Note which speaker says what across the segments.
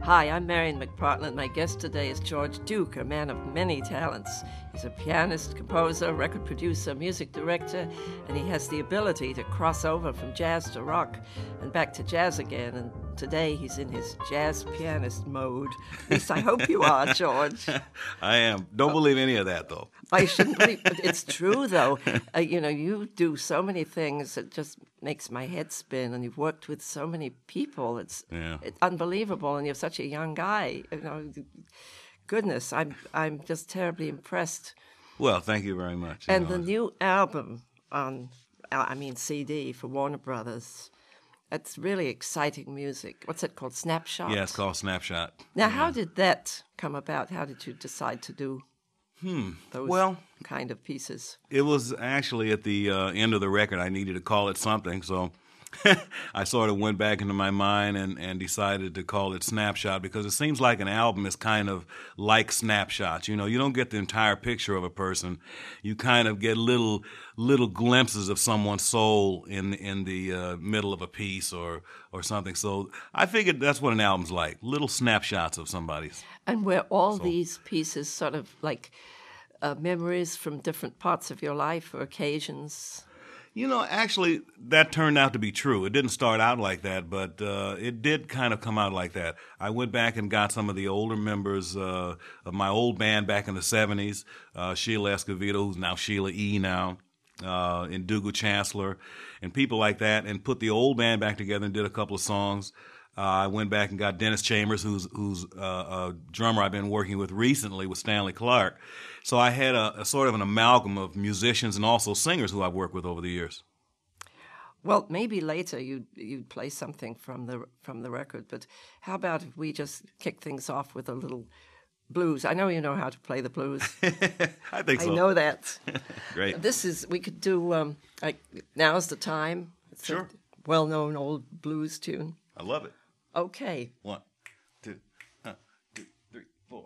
Speaker 1: Hi, I'm Marion McPartland. My guest today is George Duke, a man of many talents. He's a pianist, composer, record producer, music director, and he has the ability to cross over from jazz to rock and back to jazz again. And today he's in his jazz pianist mode. At least I hope you are, George.
Speaker 2: I am. Don't believe any of that, though.
Speaker 1: I shouldn't believe, but it's true, though. You do so many things. It just makes my head spin, and you've worked with so many people. It's unbelievable, and you're such a young guy. Goodness, I'm just terribly impressed.
Speaker 2: Well, thank you very much.
Speaker 1: And the new album CD for Warner Brothers. It's really exciting music. What's it called? Snapshot?
Speaker 2: Yeah, it's called Snapshot.
Speaker 1: Now, how did that come about? How did you decide to do those kind of pieces?
Speaker 2: It was actually at the end of the record. I needed to call it something, so I sort of went back into my mind and decided to call it Snapshot, because it seems like an album is kind of like snapshots. You don't get the entire picture of a person. You kind of get little glimpses of someone's soul in the middle of a piece or something. So I figured that's what an album's like, little snapshots of somebody's.
Speaker 1: And were all these pieces sort of like memories from different parts of your life or occasions?
Speaker 2: Actually, that turned out to be true. It didn't start out like that, but it did kind of come out like that. I went back and got some of the older members of my old band back in the 70s, Sheila Escovedo, who's now Sheila E. now, and Dougal Chancellor, and people like that, and put the old band back together and did a couple of songs. I went back and got Dennis Chambers, who's a drummer I've been working with recently with Stanley Clarke. So I had a sort of an amalgam of musicians and also singers who I've worked with over the years.
Speaker 1: Well, maybe later you'd play something from the record, but how about if we just kick things off with a little blues? I know you know how to play the blues.
Speaker 2: I think so.
Speaker 1: I know that.
Speaker 2: Great.
Speaker 1: We could do, Now's the Time. It's
Speaker 2: Sure.
Speaker 1: a well-known old blues tune.
Speaker 2: I love it.
Speaker 1: Okay.
Speaker 2: 1, 2, 3, 4.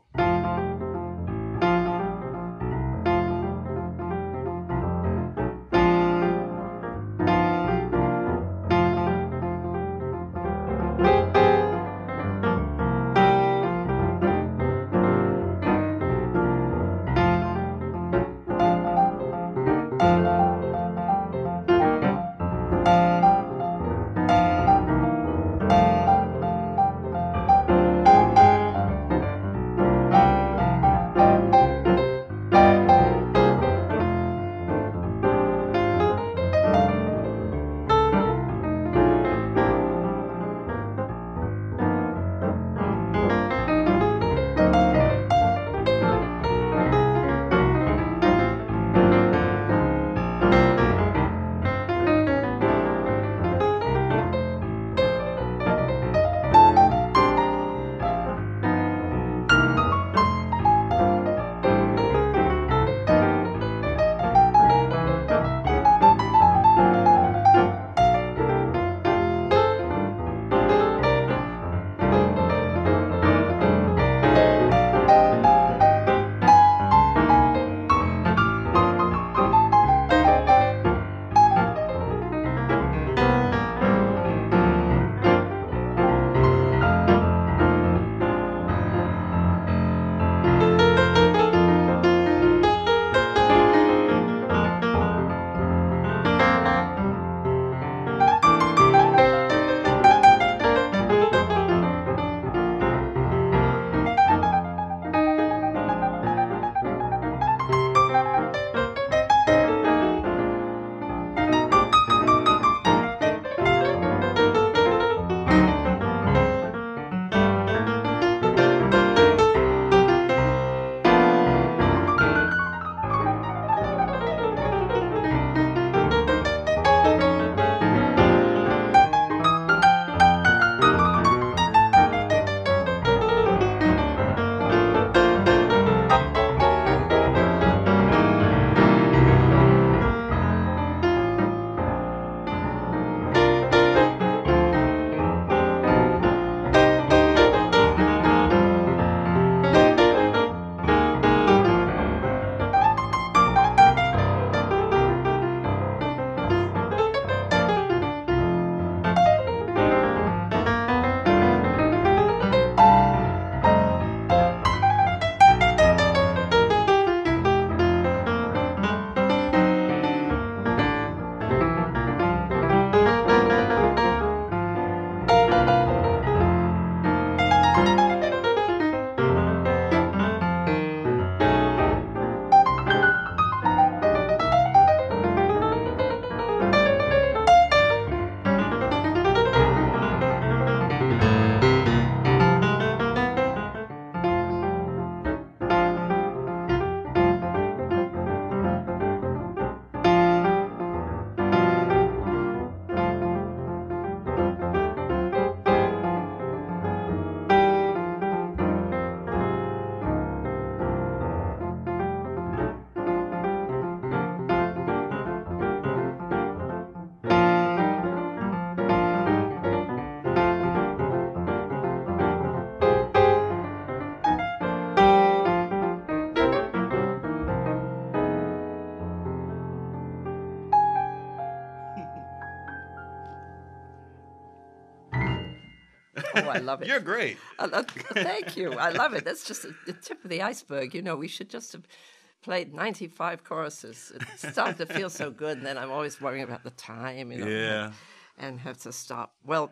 Speaker 1: Oh, I love it.
Speaker 2: You're great.
Speaker 1: Thank you. I love it. That's just the tip of the iceberg. You know, we should just have played 95 choruses. It started to feel so good, and then I'm always worrying about the time, you know,
Speaker 2: Yeah.
Speaker 1: and have to stop. Well,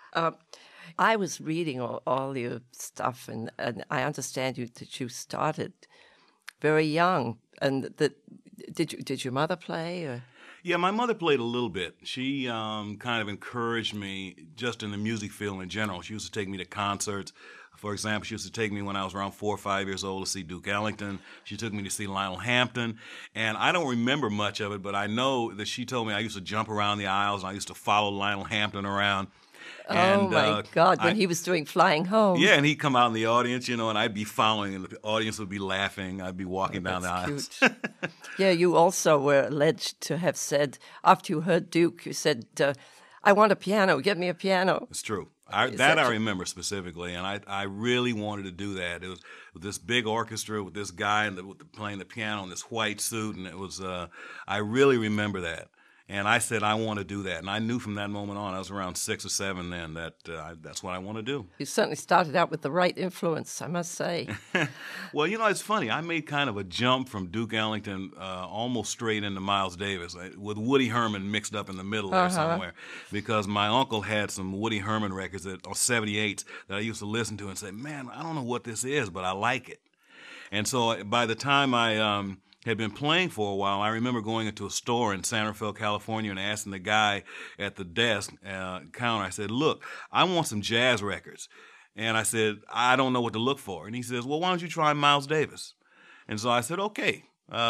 Speaker 1: I was reading all your stuff, and I understand that you started very young, and that did your mother play? Or?
Speaker 2: Yeah, my mother played a little bit. She kind of encouraged me just in the music field in general. She used to take me to concerts. For example, she used to take me when I was around 4 or 5 years old to see Duke Ellington. She took me to see Lionel Hampton. And I don't remember much of it, but I know that she told me I used to jump around the aisles and I used to follow Lionel Hampton around.
Speaker 1: Oh, my God, when he was doing Flying Home.
Speaker 2: Yeah, and he'd come out in the audience, you know, and I'd be following, and the audience would be laughing. I'd be walking down the aisles.
Speaker 1: Cute. Yeah, you also were alleged to have said, after you heard Duke, you said, I want a piano, get me a piano.
Speaker 2: It's true. I remember specifically, and I really wanted to do that. It was with this big orchestra with this guy playing the piano in this white suit, and it was I really remember that. And I said, I want to do that. And I knew from that moment on, I was around 6 or 7 then, that that's what I want to do.
Speaker 1: You certainly started out with the right influence, I must say.
Speaker 2: Well, you know, it's funny. I made kind of a jump from Duke Ellington almost straight into Miles Davis, with Woody Herman mixed up in the middle there somewhere. Because my uncle had some Woody Herman records on 78s that I used to listen to and say, man, I don't know what this is, but I like it. And so by the time I had been playing for a while, I remember going into a store in San Rafael, California, and asking the guy at the desk counter, I said, look, I want some jazz records. And I said, I don't know what to look for. And he says, well, why don't you try Miles Davis? And so I said, okay.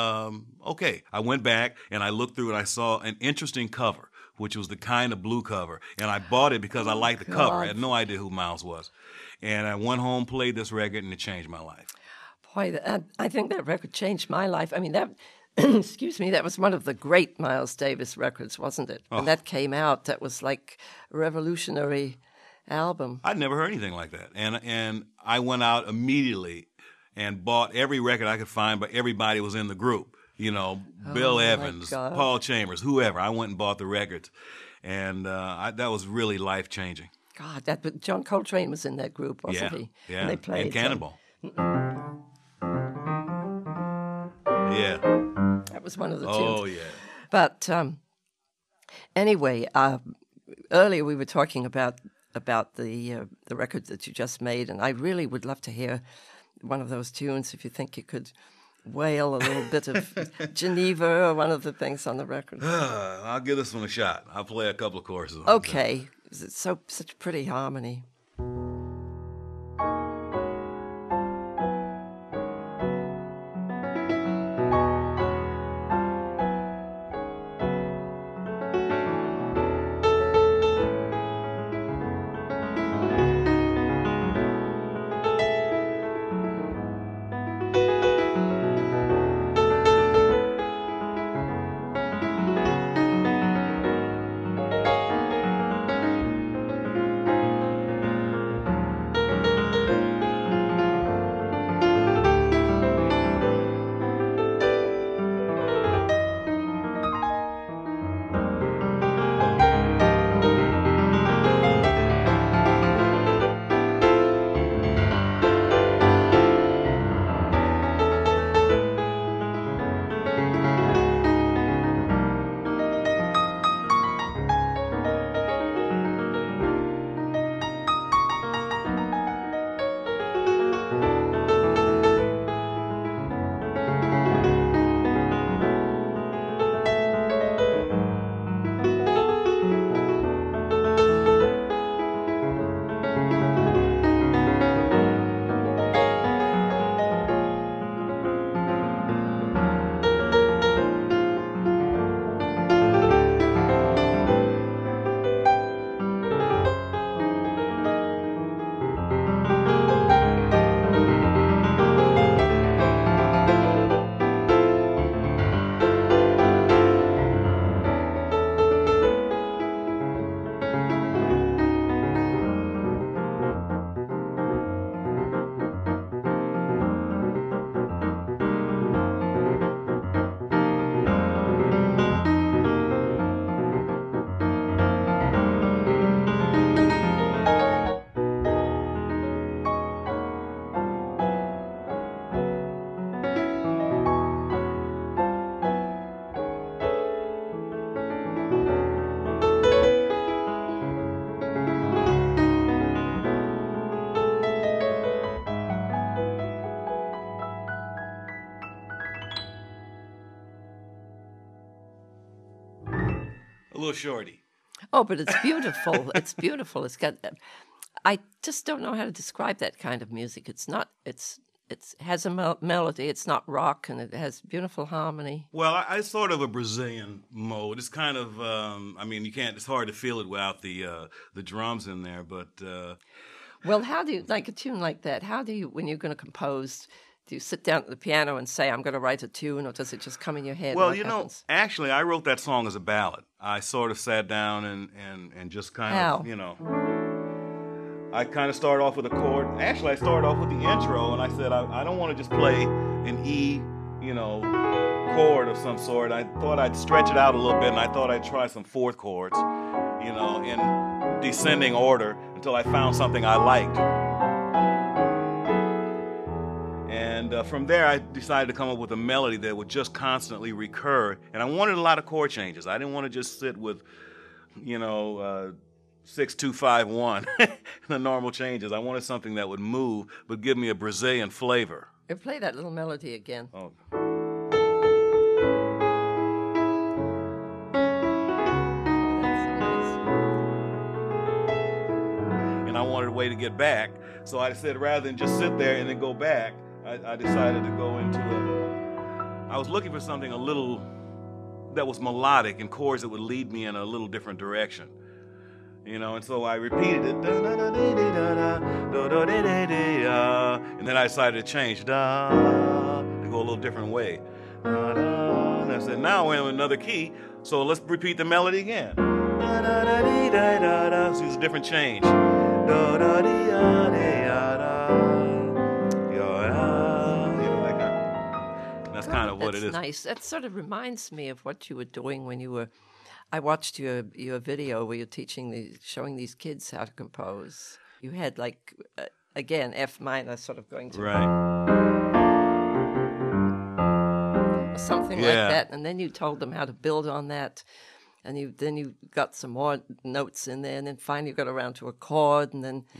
Speaker 2: Okay. I went back and I looked through and I saw an interesting cover, which was the kind of blue cover. And I bought it because I liked the cover. I had no idea who Miles was. And I went home, played this record, and it changed my life.
Speaker 1: Boy, I think that record changed my life. I mean, that, excuse me, that was one of the great Miles Davis records, wasn't it? When that came out, that was like a revolutionary album.
Speaker 2: I'd never heard anything like that. And I went out immediately and bought every record I could find, but everybody was in the group. You know, Bill Evans, Paul Chambers, whoever. I went and bought the records. And that was really life-changing.
Speaker 1: God, John Coltrane was in that group, wasn't he?
Speaker 2: Yeah,
Speaker 1: and they played
Speaker 2: and Cannonball. Yeah.
Speaker 1: That was one of the tunes.
Speaker 2: Oh, yeah.
Speaker 1: But anyway, earlier we were talking about the record that you just made, and I really would love to hear one of those tunes if you think you could wail a little bit of Geneva or one of the things on the record.
Speaker 2: I'll give this one a shot. I'll play a couple of choruses.
Speaker 1: Okay. It's such pretty harmony.
Speaker 2: little shorty.
Speaker 1: Oh, but it's beautiful. It's beautiful. It's got. I just don't know how to describe that kind of music. It's not. It has a melody. It's not rock, and it has beautiful harmony.
Speaker 2: Well, I sort of a Brazilian mode. It's kind of. I mean, you can't. It's hard to feel it without the drums in there, but.
Speaker 1: Well, how do you like a tune like that? How do you, when you're going to compose? Do you sit down at the piano and say, I'm going to write a tune, or does it just come in your head?
Speaker 2: Well, actually, I wrote that song as a ballad. I sort of sat down and just kind of, I kind of started off with a chord. Actually, I started off with the intro, and I said, I don't want to just play an E, chord of some sort. I thought I'd stretch it out a little bit, and I thought I'd try some fourth chords, in descending order until I found something I liked. And from there, I decided to come up with a melody that would just constantly recur. And I wanted a lot of chord changes. I didn't want to just sit with, 6, 2, 5, 1, the normal changes. I wanted something that would move, but give me a Brazilian flavor.
Speaker 1: Play that little melody again.
Speaker 2: Oh. And I wanted a way to get back. So I said, rather than just sit there and then go back, I decided to go into I was looking for something a little that was melodic and chords that would lead me in a little different direction. And so I repeated it. And then I decided to change to go a little different way. And I said, now we're in another key, so let's repeat the melody again. So it's a different change. That's kind of what it is.
Speaker 1: That's nice. That sort of reminds me of what you were doing when you were. I watched your video where you're showing these kids how to compose. You had again F minor, sort of going to
Speaker 2: right,
Speaker 1: or something like that, and then you told them how to build on that, and then you got some more notes in there, and then finally you got around to a chord, and then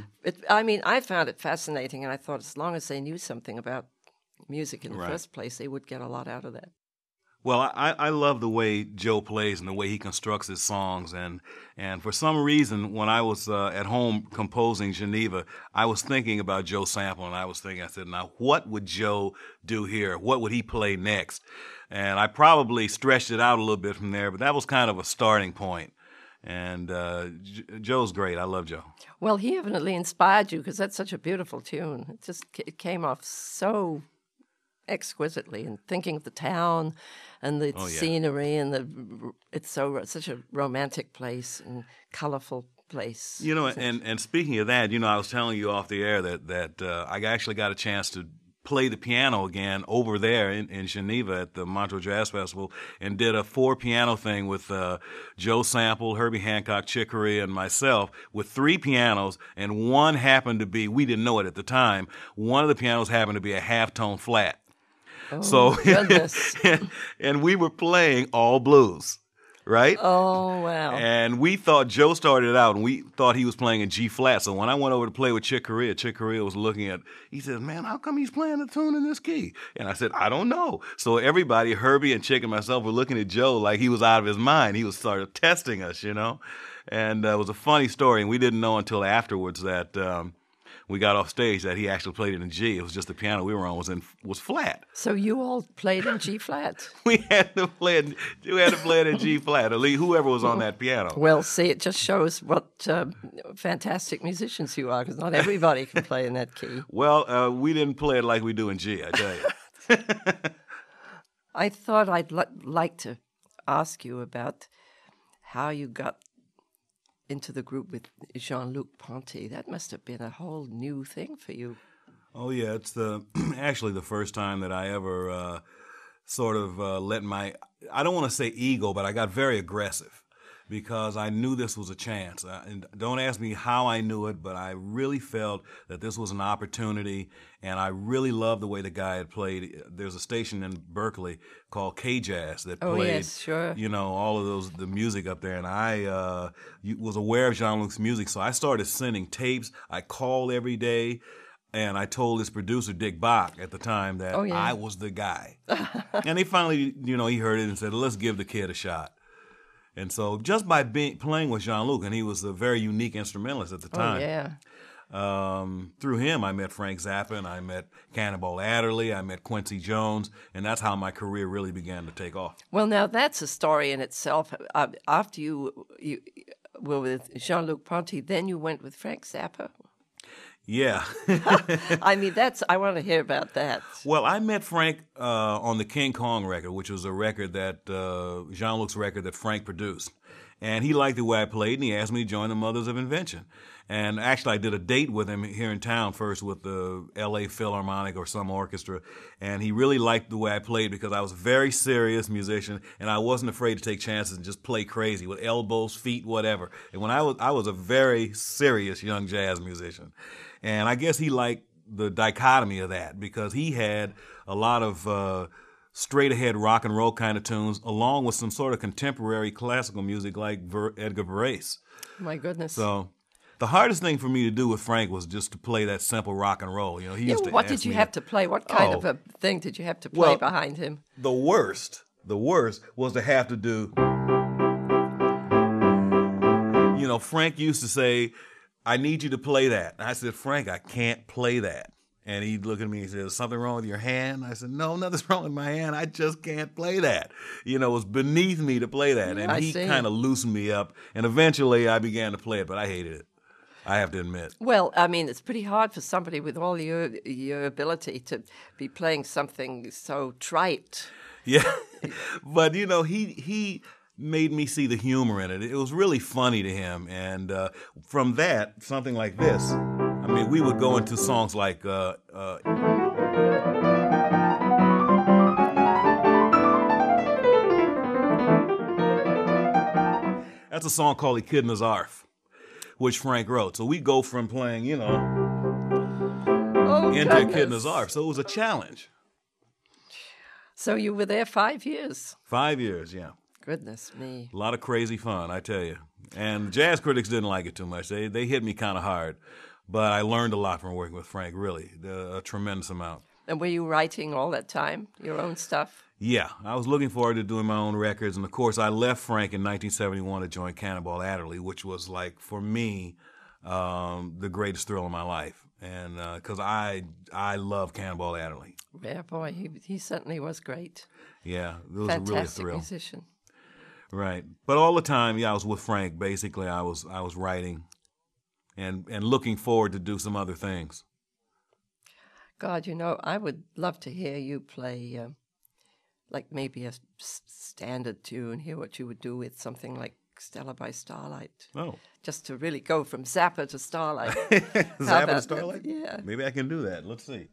Speaker 1: I found it fascinating, and I thought as long as they knew something about music in the first place, they would get a lot out of that.
Speaker 2: Well, I love the way Joe plays and the way he constructs his songs. And for some reason, when I was at home composing Geneva, I was thinking about Joe Sample, and I said, now, what would Joe do here? What would he play next? And I probably stretched it out a little bit from there, but that was kind of a starting point. And Joe's great. I love Joe.
Speaker 1: Well, he evidently inspired you because that's such a beautiful tune. It came off so exquisitely, and thinking of the town and the scenery, and it's such a romantic place and colorful place.
Speaker 2: And speaking of that, I was telling you off the air that I actually got a chance to play the piano again over there in Geneva at the Montreux Jazz Festival, and did a 4-piano thing with Joe Sample, Herbie Hancock, Chick Corea, and myself, with 3 pianos, and one happened to be, we didn't know it at the time, one of the pianos happened to be a half-tone flat.
Speaker 1: Oh,
Speaker 2: so,
Speaker 1: goodness.
Speaker 2: and we were playing all blues, right?
Speaker 1: Oh, wow.
Speaker 2: And we thought, Joe started out, and we thought he was playing in G flat. So when I went over to play with Chick Corea was looking at, he said, man, how come he's playing a tune in this key? And I said, I don't know. So everybody, Herbie and Chick and myself, were looking at Joe like he was out of his mind. He was sort of testing us, And it was a funny story, and we didn't know until afterwards that we got off stage that he actually played it in G. It was just the piano we were on was flat.
Speaker 1: So you all played in G flat.
Speaker 2: We had to play it in G flat. At least whoever was on that piano.
Speaker 1: Well, see, it just shows what fantastic musicians you are, because not everybody can play in that key.
Speaker 2: Well, we didn't play it like we do in G, I tell you.
Speaker 1: I thought I'd like to ask you about how you got into the group with Jean-Luc Ponty. That must have been a whole new thing for you.
Speaker 2: Oh, yeah. It's actually the first time that I ever let my, I don't want to say ego, but I got very aggressive because I knew this was a chance. And don't ask me how I knew it, but I really felt that this was an opportunity, and I really loved the way the guy had played. There's a station in Berkeley called K-Jazz that played,
Speaker 1: yes, sure.
Speaker 2: All of the music up there, and I was aware of Jean-Luc's music, so I started sending tapes. I called every day, and I told his producer, Dick Bach, at the time that I was the guy. And he finally, he heard it and said, let's give the kid a shot. And so just by playing with Jean-Luc, and he was a very unique instrumentalist at the time.
Speaker 1: Oh, yeah.
Speaker 2: Through him, I met Frank Zappa, and I met Cannonball Adderley, I met Quincy Jones, and that's how my career really began to take off.
Speaker 1: Well, now that's a story in itself. After you were with Jean-Luc Ponty, then you went with Frank Zappa.
Speaker 2: Yeah.
Speaker 1: I mean, I want to hear about that.
Speaker 2: Well, I met Frank on the King Kong record, which was a record that, Jean-Luc's record that Frank produced. And he liked the way I played, and he asked me to join the Mothers of Invention. And actually, I did a date with him here in town first with the L.A. Philharmonic or some orchestra. And he really liked the way I played because I was a very serious musician, and I wasn't afraid to take chances and just play crazy with elbows, feet, whatever. And when I was a very serious young jazz musician. And I guess he liked the dichotomy of that because he had a lot of straight-ahead rock and roll kind of tunes along with some sort of contemporary classical music like Edgar Varese.
Speaker 1: My goodness.
Speaker 2: So the hardest thing for me to do with Frank was just to play that simple rock and roll. You know, he used to
Speaker 1: what
Speaker 2: ask
Speaker 1: did you
Speaker 2: me
Speaker 1: have to play? What kind of a thing did you have to play behind him?
Speaker 2: The worst was to have to do, you know, Frank used to say, I need you to play that. And I said, Frank, I can't play that. And he'd look at me and say, is something wrong with your hand? I said, no, nothing's wrong with my hand. I just can't play that. You know, it was beneath me to play that. And he kind of loosened me up. And eventually I began to play it, but I hated it. I have to admit.
Speaker 1: Well, I mean, it's pretty hard for somebody with all your ability to be playing something so trite.
Speaker 2: Yeah. But, you know, he made me see the humor in it. It was really funny to him. And from that, something like this, I mean, we would go into songs like that's a song called Echidna Zarf, which Frank wrote. So we go from playing, you know, into Echidna Zarf. So it was a challenge.
Speaker 1: So you were there 5 years?
Speaker 2: 5 years, yeah.
Speaker 1: Goodness me.
Speaker 2: A lot of crazy fun, I tell you. And jazz critics didn't like it too much. They hit me kind of hard. But I learned a lot from working with Frank, really, a tremendous amount.
Speaker 1: And were you writing all that time, your own stuff?
Speaker 2: Yeah, I was looking forward to doing my own records. And, of course, I left Frank in 1971 to join Cannonball Adderley, which was, like, for me, the greatest thrill of my life. And because I love Cannonball Adderley.
Speaker 1: Yeah, boy, he certainly was great.
Speaker 2: Yeah, it was
Speaker 1: Fantastic
Speaker 2: really a thrill.
Speaker 1: Musician.
Speaker 2: Right. But all the time, yeah, I was with Frank. Basically, I was writing and looking forward to do some other things.
Speaker 1: God, you know, I would love to hear you play, like maybe a standard tune, hear what you would do with something like Stella by Starlight.
Speaker 2: Oh.
Speaker 1: Just to really go from Zappa to Starlight.
Speaker 2: Zappa to Starlight?
Speaker 1: Yeah.
Speaker 2: Maybe I can do that. Let's see.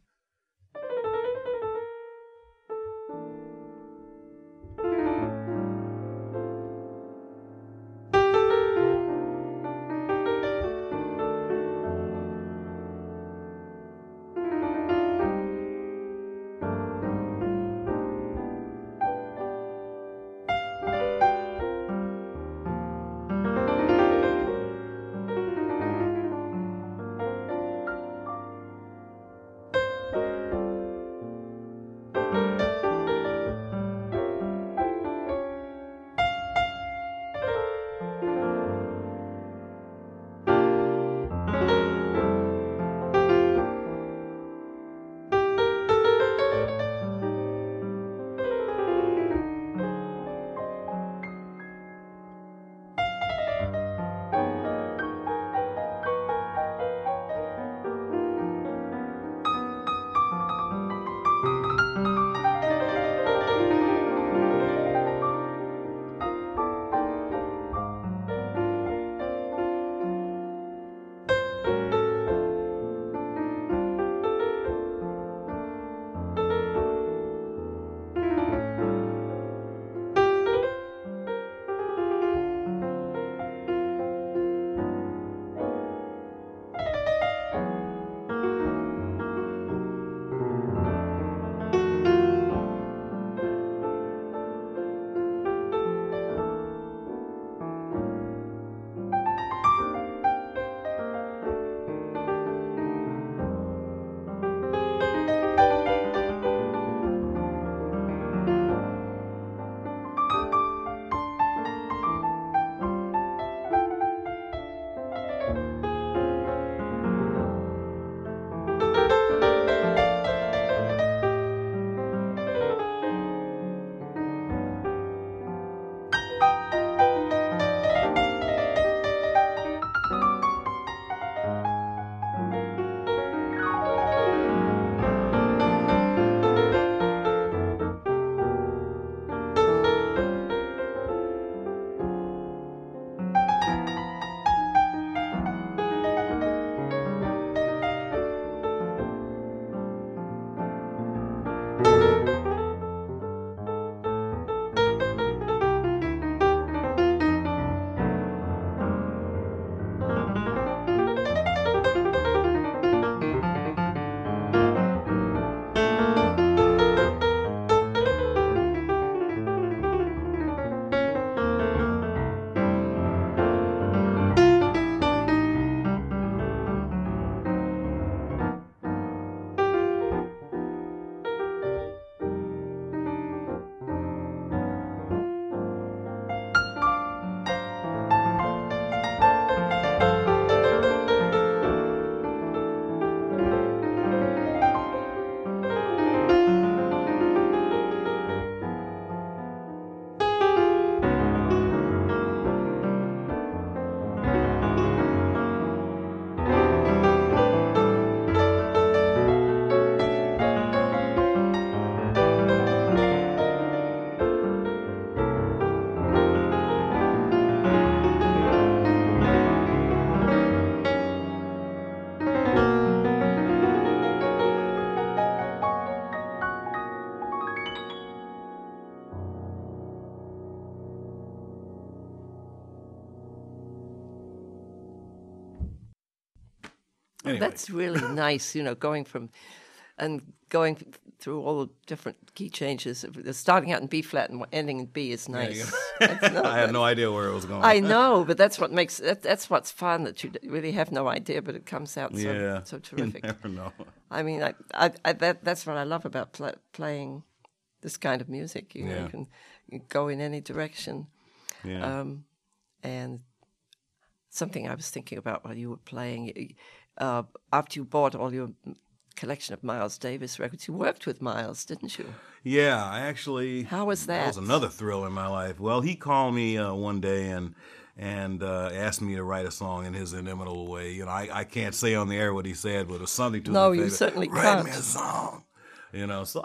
Speaker 2: Anyway.
Speaker 1: That's really nice, going going through all the different key changes. Starting out in B flat and ending in B is nice.
Speaker 2: I had no idea where it was going.
Speaker 1: I know, but that's what makes that's what's fun. That you really have no idea, but it comes out so terrific.
Speaker 2: You never know.
Speaker 1: I mean, that's what I love about playing this kind of music. You can go in any direction.
Speaker 2: Yeah.
Speaker 1: And something I was thinking about while you were playing, after you bought all your collection of Miles Davis records, you worked with Miles, didn't you?
Speaker 2: Yeah, I actually.
Speaker 1: How was that?
Speaker 2: That was another thrill in my life. Well, he called me one day and asked me to write a song in his inimitable way. I can't say on the air what he said, but it was something to
Speaker 1: No,
Speaker 2: the
Speaker 1: you
Speaker 2: effect,
Speaker 1: certainly
Speaker 2: write
Speaker 1: can't.
Speaker 2: me a song. So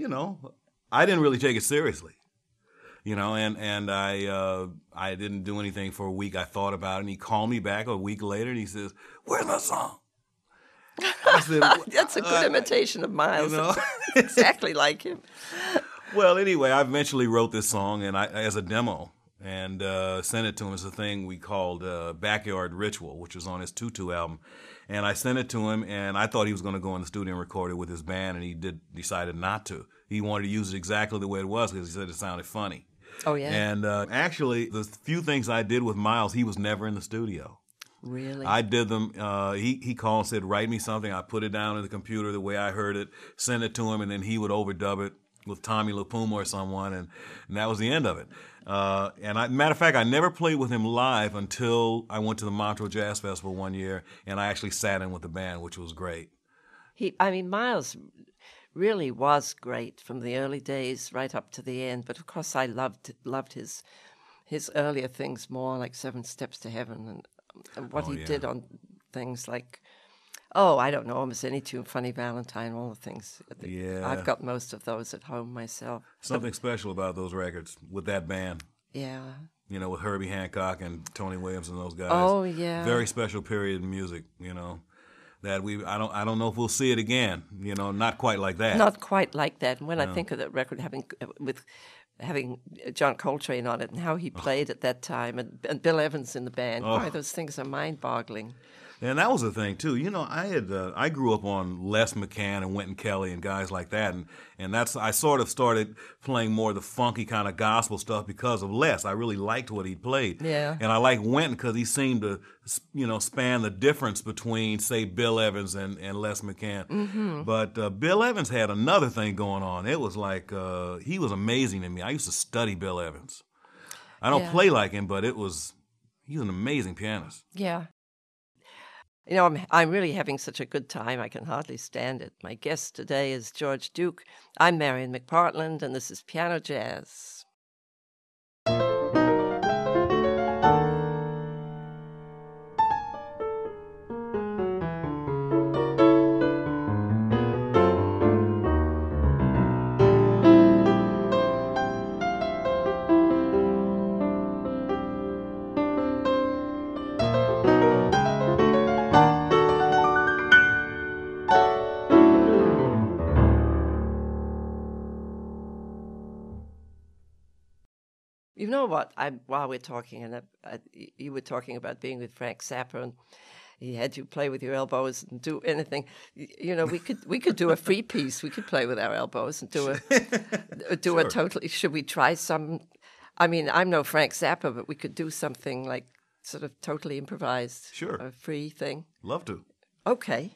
Speaker 2: I didn't really take it seriously. And I didn't do anything for a week. I thought about it, and he called me back a week later, and he says, "Where's my song?" I said,
Speaker 1: That's a good imitation of Miles. Exactly like him.
Speaker 2: Well, anyway, I eventually wrote this song as a demo and sent it to him as a thing we called Backyard Ritual, which was on his Tutu album. And I sent it to him, and I thought he was going to go in the studio and record it with his band, and he decided not to. He wanted to use it exactly the way it was because he said it sounded funny.
Speaker 1: Oh, yeah?
Speaker 2: And actually, the few things I did with Miles, he was never in the studio.
Speaker 1: Really?
Speaker 2: I did them. He called and said, "Write me something." I put it down in the computer the way I heard it, sent it to him, and then he would overdub it with Tommy LaPuma or someone, and that was the end of it. Matter of fact, I never played with him live until I went to the Montreux Jazz Festival one year, and I actually sat in with the band, which was great.
Speaker 1: Miles really was great from the early days right up to the end, but of course I loved his earlier things more, like Seven Steps to Heaven and what he did on things like, I don't know, almost any tune, Funny Valentine, all the things.
Speaker 2: Yeah.
Speaker 1: I've got most of those at home myself.
Speaker 2: Something special about those records with that band.
Speaker 1: Yeah.
Speaker 2: With Herbie Hancock and Tony Williams and those guys.
Speaker 1: Oh, yeah.
Speaker 2: Very special period in music, that I don't know if we'll see it again, not quite like that.
Speaker 1: Not quite like that. And when I think of that record having John Coltrane on it and how he played at that time and Bill Evans in the band, boy, those things are mind-boggling.
Speaker 2: And that was the thing too. I grew up on Les McCann and Wynton Kelly and guys like that, and I sort of started playing more of the funky kind of gospel stuff because of Les. I really liked what he played.
Speaker 1: Yeah.
Speaker 2: And I liked Wynton because he seemed to, span the difference between, say, Bill Evans and Les McCann.
Speaker 1: Mm-hmm.
Speaker 2: But Bill Evans had another thing going on. It was like he was amazing to me. I used to study Bill Evans. I don't play like him, but he was an amazing pianist.
Speaker 1: Yeah. I'm really having such a good time, I can hardly stand it. My guest today is George Duke. I'm Marion McPartland, and this is Piano Jazz. You know what? While we're talking, and you were talking about being with Frank Zappa, and he had you play with your elbows and do anything. We could do a free piece. We could play with our elbows and do
Speaker 2: Sure.
Speaker 1: a totally. Should we try some? I mean, I'm no Frank Zappa, but we could do something like sort of totally improvised.
Speaker 2: Sure.
Speaker 1: A free thing.
Speaker 2: Love to.
Speaker 1: Okay.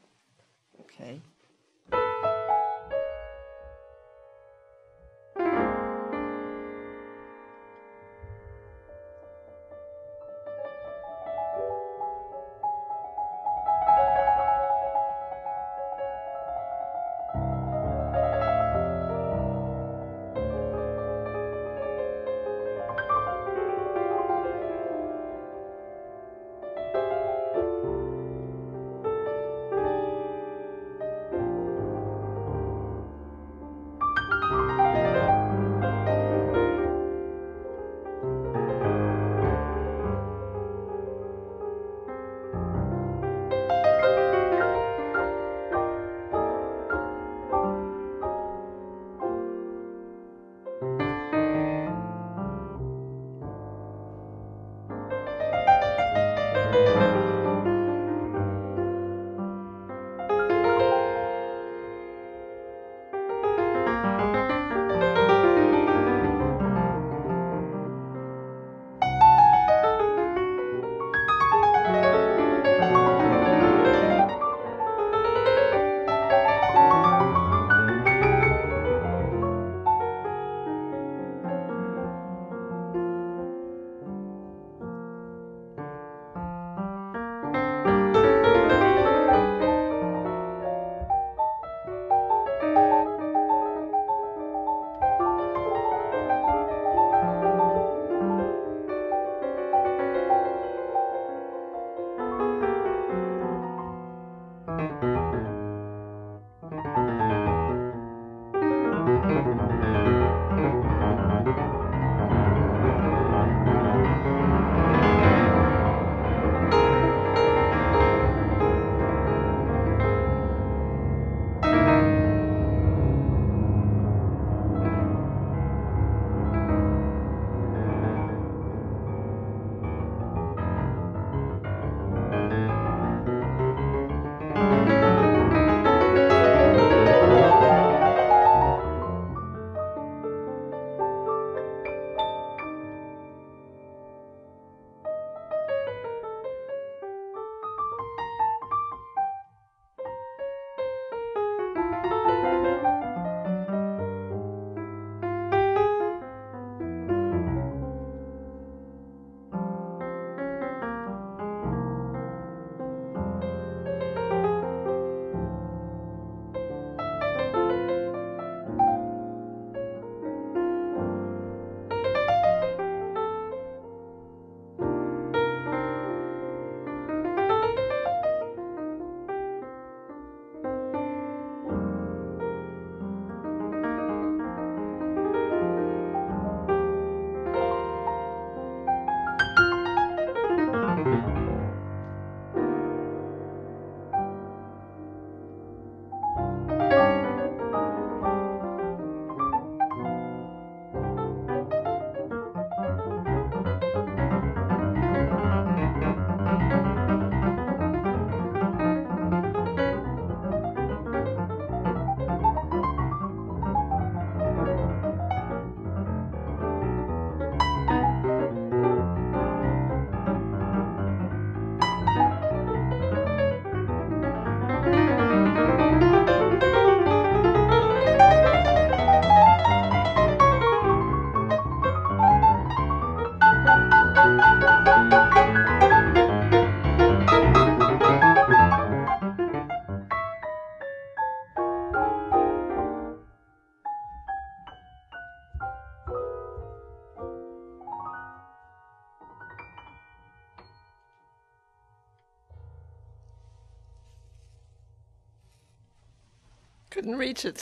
Speaker 1: Couldn't reach it.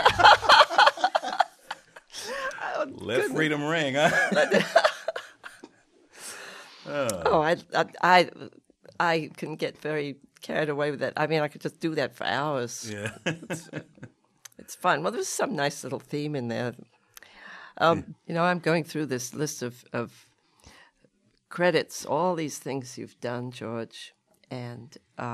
Speaker 2: Let freedom ring, huh?
Speaker 1: Oh, I can get very carried away with that. I mean, I could just do that for hours.
Speaker 2: Yeah.
Speaker 1: It's fun. Well, there's some nice little theme in there. I'm going through this list of credits, all these things you've done, George, and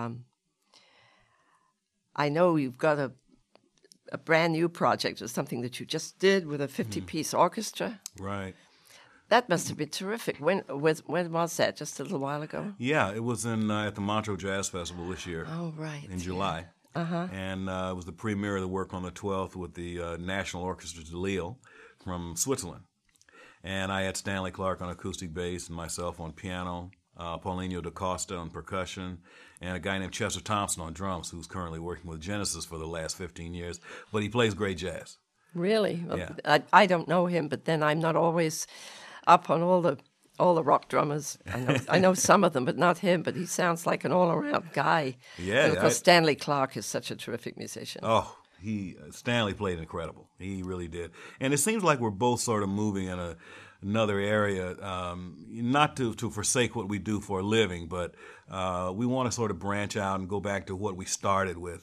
Speaker 1: I know you've got a brand new project or something that you just did with a 50-piece orchestra.
Speaker 2: Right.
Speaker 1: That must have been terrific. When was that? Just a little while ago?
Speaker 2: Yeah, it was at the Montreux Jazz Festival this year.
Speaker 1: Oh, right.
Speaker 2: In July.
Speaker 1: Uh-huh.
Speaker 2: And it was the premiere of the work on the 12th with the National Orchestra de Lille from Switzerland. And I had Stanley Clarke on acoustic bass and myself on piano, Paulinho da Costa on percussion, and a guy named Chester Thompson on drums, who's currently working with Genesis for the last 15 years. But he plays great jazz.
Speaker 1: Really?
Speaker 2: Yeah.
Speaker 1: I don't know him, but then I'm not always up on all the rock drummers. I know some of them, but not him. But he sounds like an all-around guy.
Speaker 2: Yeah.
Speaker 1: And of course, Stanley Clarke is such a terrific musician.
Speaker 2: Oh, Stanley played incredible. He really did. And it seems like we're both sort of moving in another area, not to forsake what we do for a living, but we want to sort of branch out and go back to what we started with,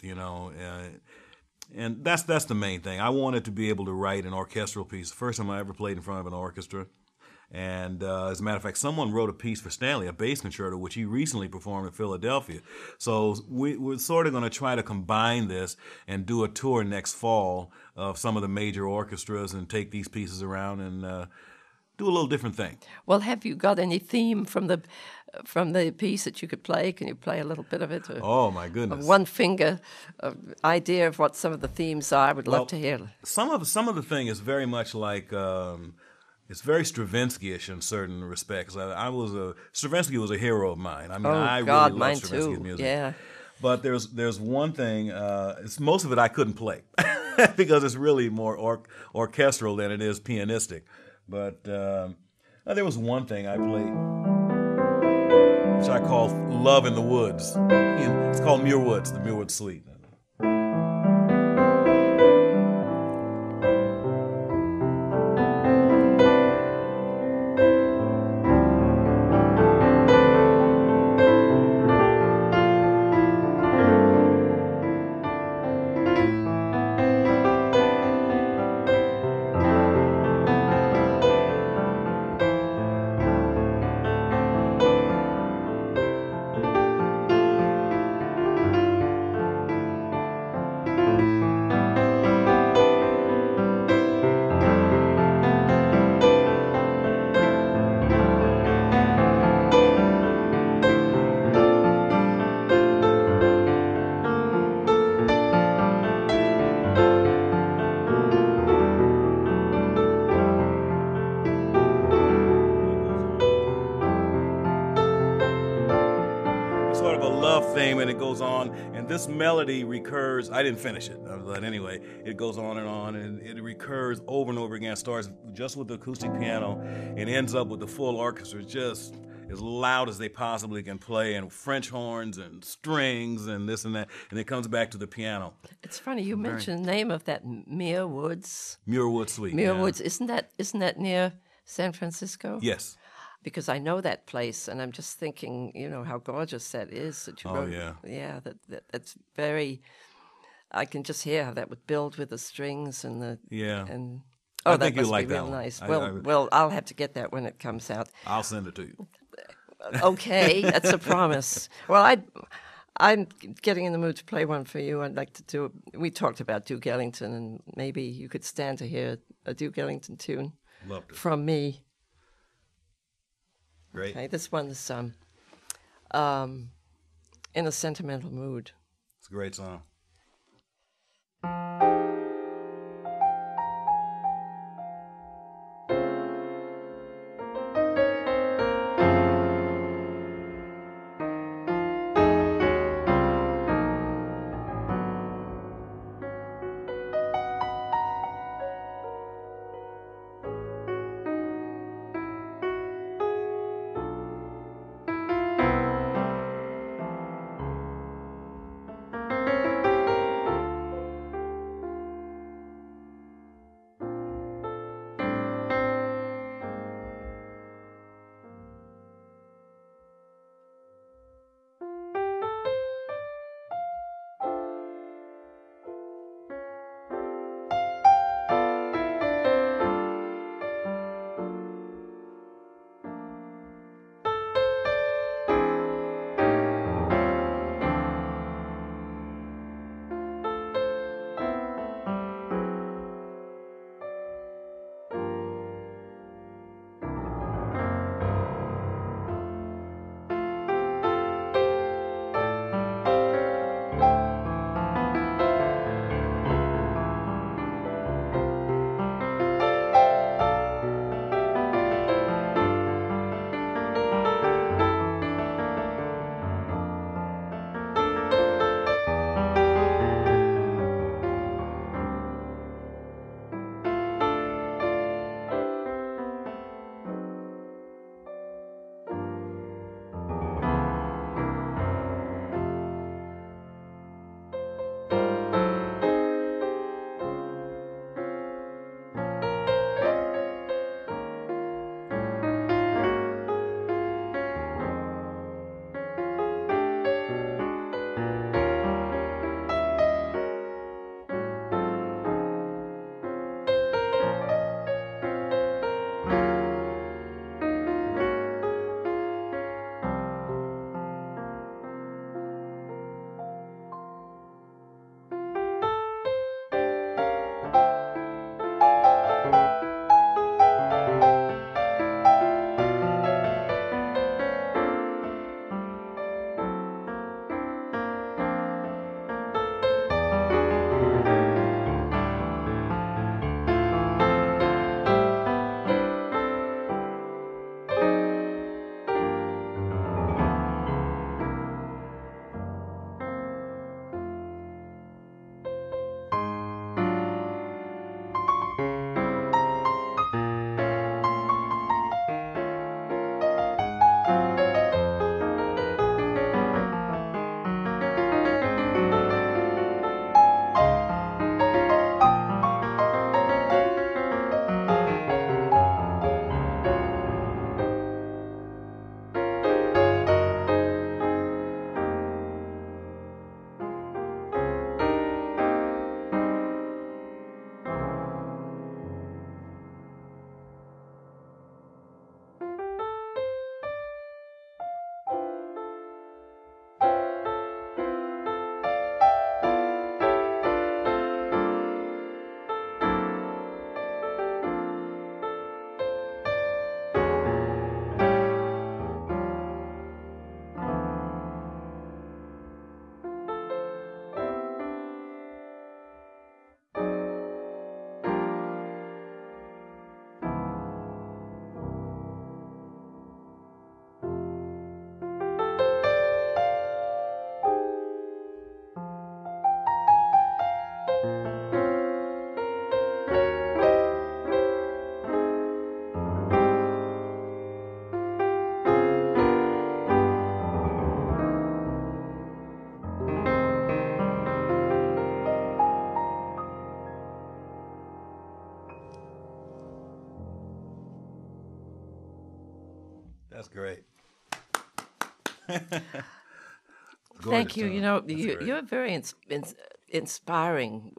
Speaker 2: and that's the main thing. I wanted to be able to write an orchestral piece. The first time I ever played in front of an orchestra. And as a matter of fact, someone wrote a piece for Stanley, a bass concerto, which he recently performed in Philadelphia. So we're sort of going to try to combine this and do a tour next fall of some of the major orchestras and take these pieces around and do a little different thing.
Speaker 1: Well, have you got any theme from the piece that you could play? Can you play a little bit of it?
Speaker 2: Oh, my goodness.
Speaker 1: One finger idea of what some of the themes are. I would love to hear.
Speaker 2: Some of the thing is very much like... it's very Stravinsky-ish in certain respects. Stravinsky was a hero of mine. I mean, I really love Stravinsky's music.
Speaker 1: Yeah.
Speaker 2: But there's one thing. Most of it I couldn't play because it's really more orchestral than it is pianistic. But there was one thing I played, which I call "Love in the Woods." It's called Muir Woods, the Muir Woods Suite. Theme, and it goes on, and this melody recurs. I didn't finish it, but anyway, it goes on, and it recurs over and over again. It starts just with the acoustic piano and ends up with the full orchestra just as loud as they possibly can play, and French horns and strings and this and that, and it comes back to the piano.
Speaker 1: It's funny you mentioned the name of that Muir Woods.
Speaker 2: Muir Woods Suite.
Speaker 1: Muir Woods, isn't that near San Francisco?
Speaker 2: Yes.
Speaker 1: Because I know that place, and I'm just thinking, how gorgeous that is. That you wrote. Yeah, that's very. I can just hear how that would build with the strings and the.
Speaker 2: Yeah.
Speaker 1: And
Speaker 2: I
Speaker 1: that
Speaker 2: think
Speaker 1: must
Speaker 2: you'll like
Speaker 1: be real
Speaker 2: that one.
Speaker 1: Nice. Well, I'll have to get that when it comes out.
Speaker 2: I'll send it to you.
Speaker 1: Okay, that's a promise. Well, I'm getting in the mood to play one for you. I'd like to do. We talked about Duke Ellington, and maybe you could stand to hear a Duke Ellington tune.
Speaker 2: Love to.
Speaker 1: From me.
Speaker 2: Great.
Speaker 1: Okay, this one's in a sentimental mood.
Speaker 2: It's a great song. great.
Speaker 1: Thank you.
Speaker 2: Gorgeous,
Speaker 1: You
Speaker 2: huh?
Speaker 1: know,
Speaker 2: That's great.
Speaker 1: you're very inspiring.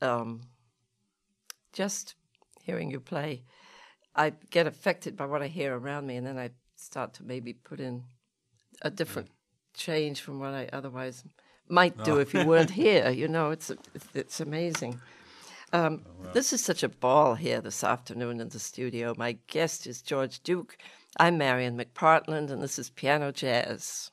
Speaker 1: Just hearing you play, I get affected by what I hear around me, and then I start to maybe put in a different change from what I otherwise might do if you weren't here. You know, it's amazing. This is such a ball here this afternoon in the studio. My guest is George Duke. I'm Marian McPartland, and this is Piano Jazz.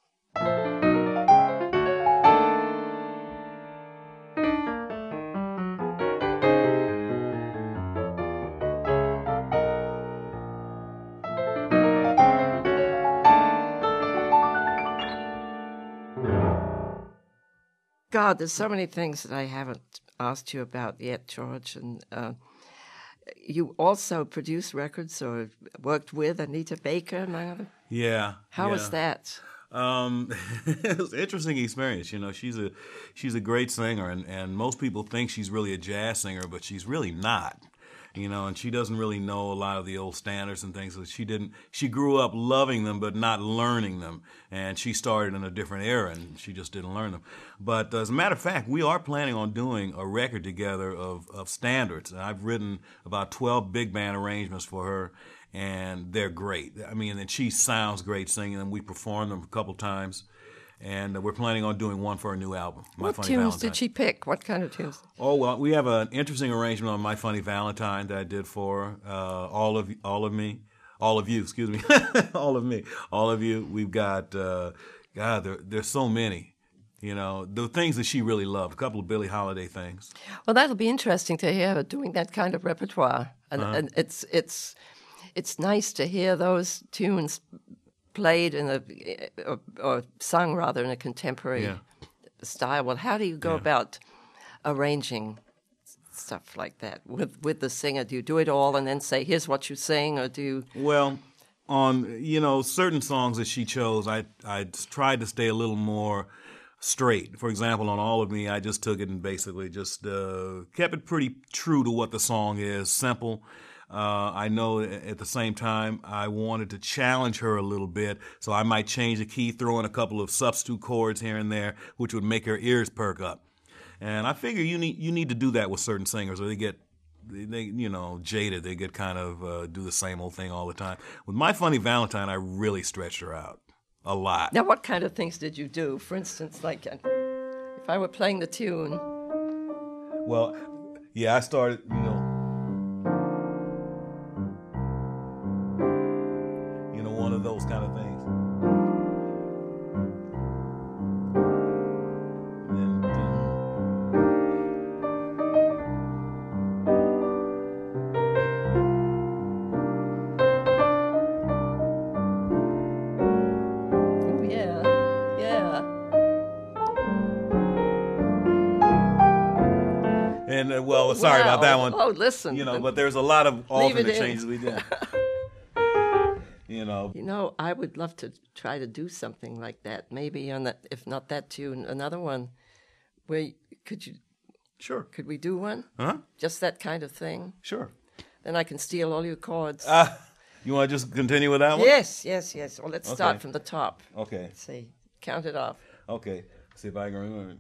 Speaker 1: God, there's so many things that I haven't asked you about yet, George. And you also produced records or worked with Anita Baker, among other.
Speaker 2: Yeah.
Speaker 1: How was that?
Speaker 2: It was an interesting experience. You know, she's a great singer, and most people think she's really a jazz singer, but she's really not. You know, and she doesn't really know a lot of the old standards and things. So she grew up loving them, but not learning them. And she started in a different era, and she just didn't learn them. But as a matter of fact, we are planning on doing a record together of standards. And I've written about 12 big band arrangements for her, and they're great. I mean, and she sounds great singing them. We performed them a couple times. And we're planning on doing one for a new album.
Speaker 1: What tunes did she pick? What kind of tunes?
Speaker 2: Oh, well, we have an interesting arrangement on My Funny Valentine that I did for her. All of you, excuse me, all of you. We've got, God, there's so many. You know, the things that she really loved. A couple of Billie Holiday things.
Speaker 1: Well, that'll be interesting to hear her doing that kind of repertoire, and it's nice to hear those tunes played in or sung rather in a contemporary style. Well, how do you go about arranging stuff like that with the singer? Do you do it all and then say, "Here's what you sing," or do you?
Speaker 2: Well, on certain songs that she chose, I tried to stay a little more straight. For example, on All of Me, I just took it and basically just kept it pretty true to what the song is, simple. I know at the same time I wanted to challenge her a little bit, so I might change the key, throw in a couple of substitute chords here and there, which would make her ears perk up. And I figure you need to do that with certain singers, or they jaded. They get kind of do the same old thing all the time. With My Funny Valentine, I really stretched her out a lot.
Speaker 1: Now, what kind of things did you do? For instance, like if I were playing the tune.
Speaker 2: Well, yeah, I started, one of those kind of things.
Speaker 1: Oh yeah, yeah.
Speaker 2: And sorry about that one.
Speaker 1: Oh, listen.
Speaker 2: But there's a lot of alternate
Speaker 1: in.
Speaker 2: changes we did.
Speaker 1: I would love to try to do something like that. Maybe on that, if not that tune, another one. Where could you?
Speaker 2: Sure.
Speaker 1: Could we do one?
Speaker 2: Huh?
Speaker 1: Just that kind of thing.
Speaker 2: Sure.
Speaker 1: Then I can steal all your chords.
Speaker 2: You want to just continue with that one?
Speaker 1: Yes. Well, let's start from the top.
Speaker 2: Okay.
Speaker 1: Let's see. Count it off.
Speaker 2: Okay. See if I can remember.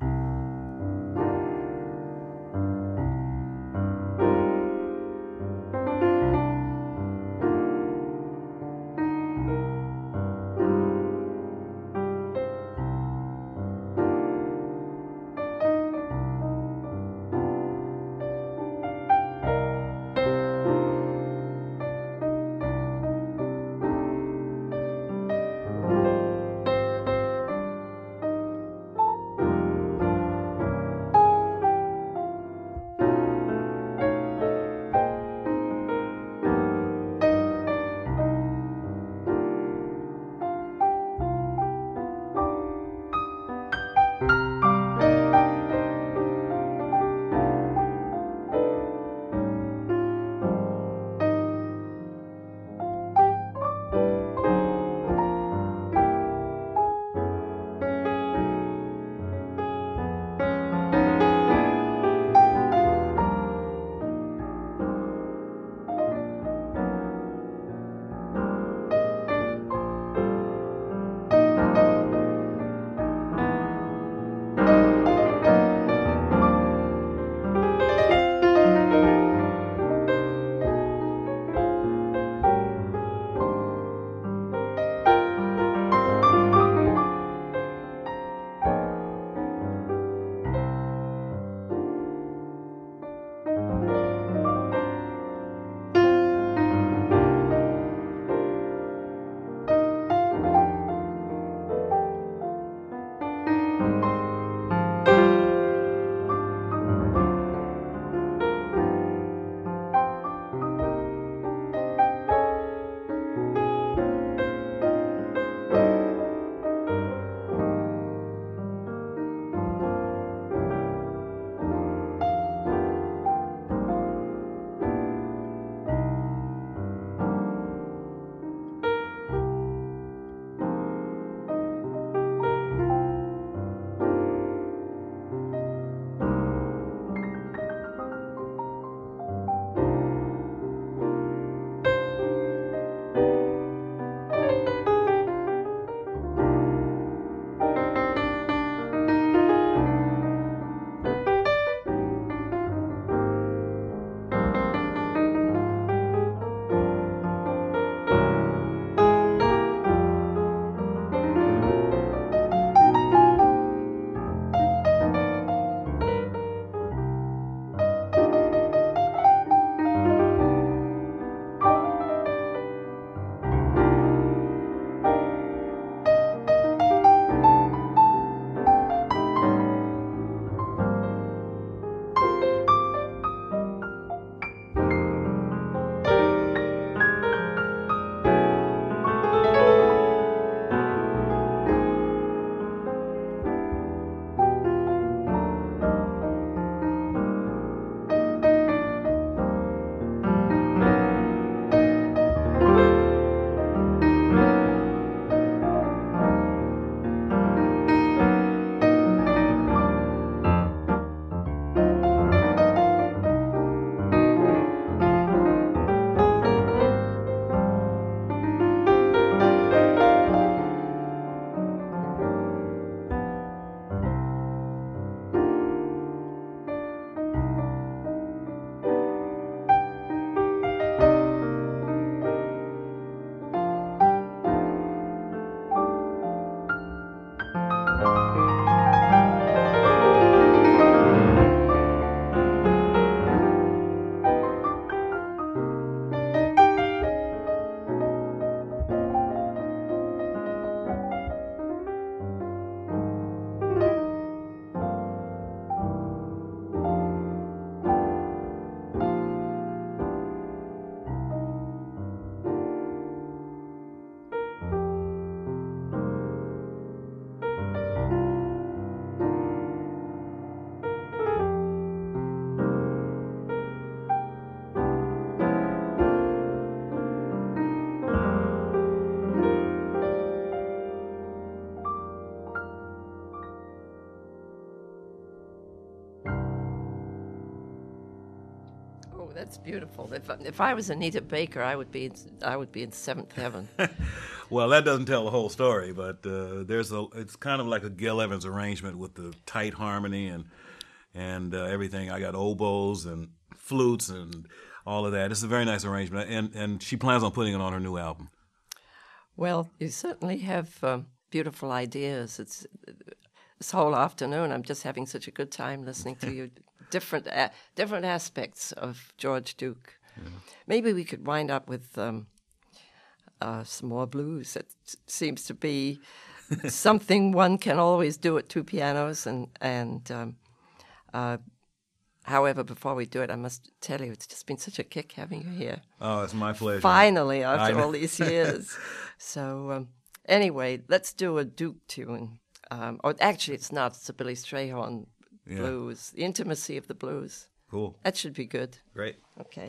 Speaker 1: that's beautiful. If I was Anita Baker, I would be in seventh heaven.
Speaker 2: Well, that doesn't tell the whole story, but it's kind of like a Gil Evans arrangement with the tight harmony and everything. I got oboes and flutes and all of that. It's a very nice arrangement, and she plans on putting it on her new album.
Speaker 1: Well, you certainly have beautiful ideas. It's this whole afternoon, I'm just having such a good time listening to you. Different aspects of George Duke. Yeah. Maybe we could wind up with some more blues. It seems to be something one can always do at two pianos. However, before we do it, I must tell you, it's just been such a kick having you here.
Speaker 2: Oh, it's my pleasure.
Speaker 1: Finally, after all these years. So anyway, let's do a Duke tune. Or actually, it's not. It's a Billy Strayhorn blues. The Intimacy of the Blues.
Speaker 2: Cool.
Speaker 1: That should be good.
Speaker 2: Great.
Speaker 1: Okay.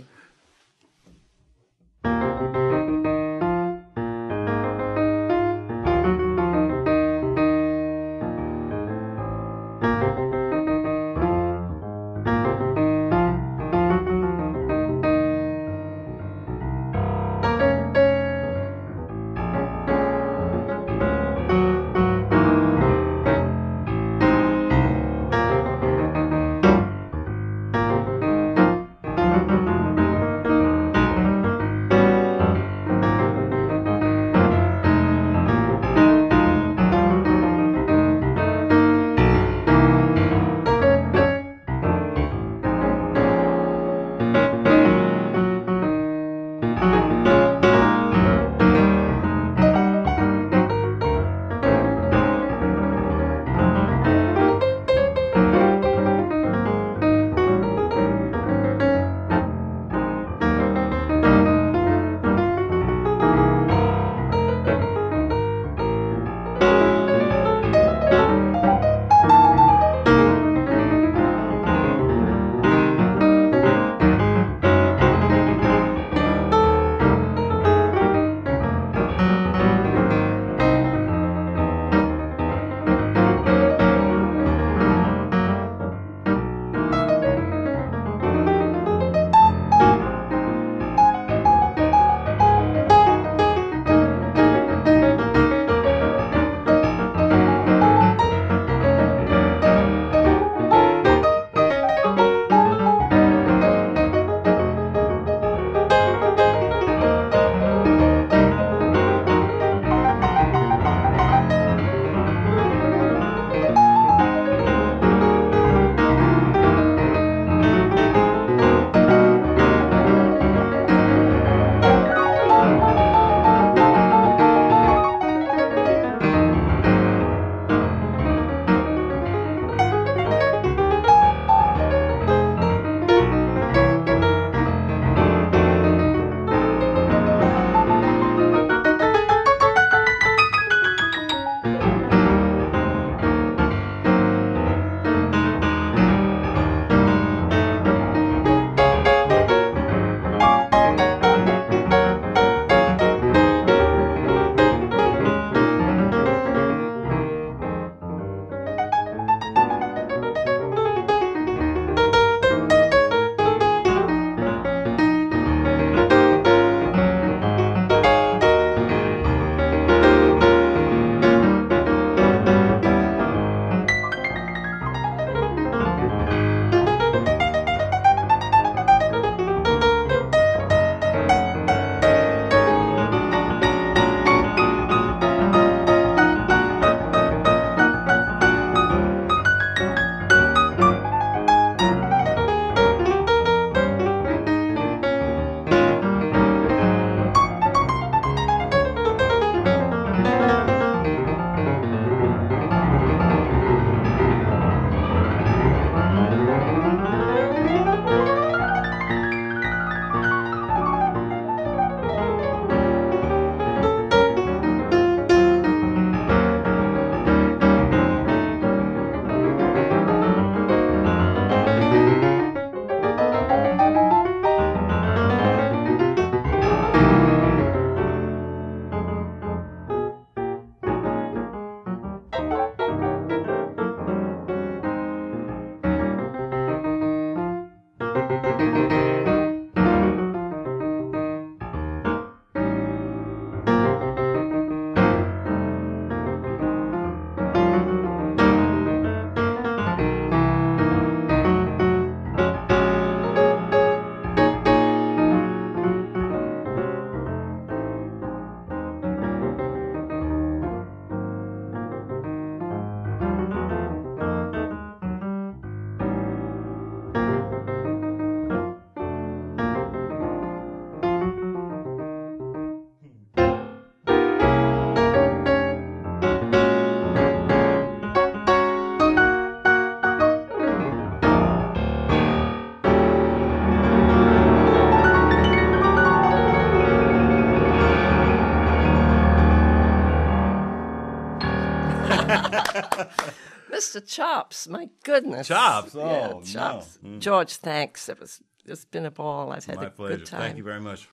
Speaker 1: Mr. Chops, my goodness.
Speaker 2: Chops,
Speaker 1: Yeah,
Speaker 2: oh,
Speaker 1: Chops.
Speaker 2: no.
Speaker 1: George, thanks. It's been a ball. I've had
Speaker 2: My
Speaker 1: a
Speaker 2: pleasure.
Speaker 1: good time.
Speaker 2: Thank you very much.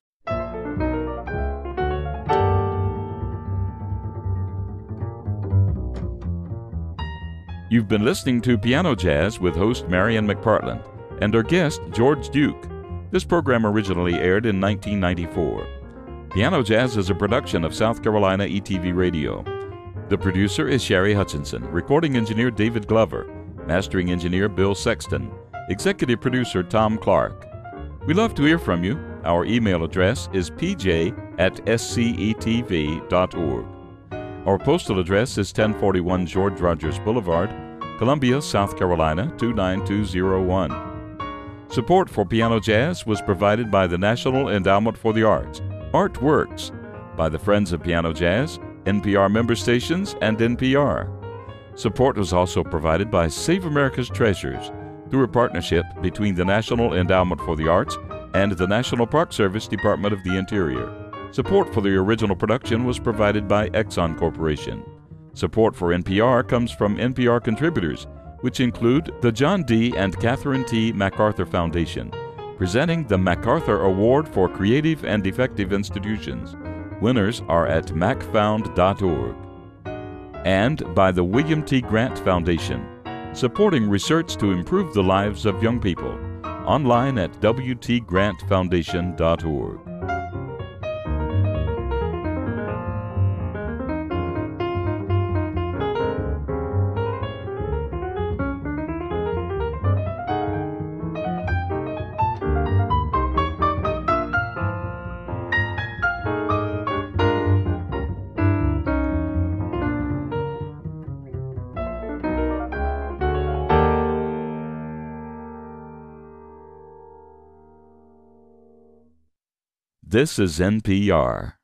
Speaker 3: You've been listening to Piano Jazz with host Marian McPartland and our guest, George Duke. This program originally aired in 1994. Piano Jazz is a production of South Carolina ETV Radio. The producer is Sherry Hutchinson, recording engineer David Glover, mastering engineer Bill Sexton, executive producer Tom Clark. We love to hear from you. Our email address is pj@scetv.org. Our postal address is 1041 George Rogers Boulevard, Columbia, South Carolina 29201. Support for Piano Jazz was provided by the National Endowment for the Arts, Artworks, by the Friends of Piano Jazz, NPR member stations, and NPR. Support was also provided by Save America's Treasures through a partnership between the National Endowment for the Arts and the National Park Service Department of the Interior. Support for the original production was provided by Exxon Corporation. Support for NPR comes from NPR contributors, which include the John D. and Catherine T. MacArthur Foundation, presenting the MacArthur Award for Creative and Effective Institutions. Winners are at macfound.org. And by the William T. Grant Foundation, supporting research to improve the lives of young people. Online at wtgrantfoundation.org. This is NPR.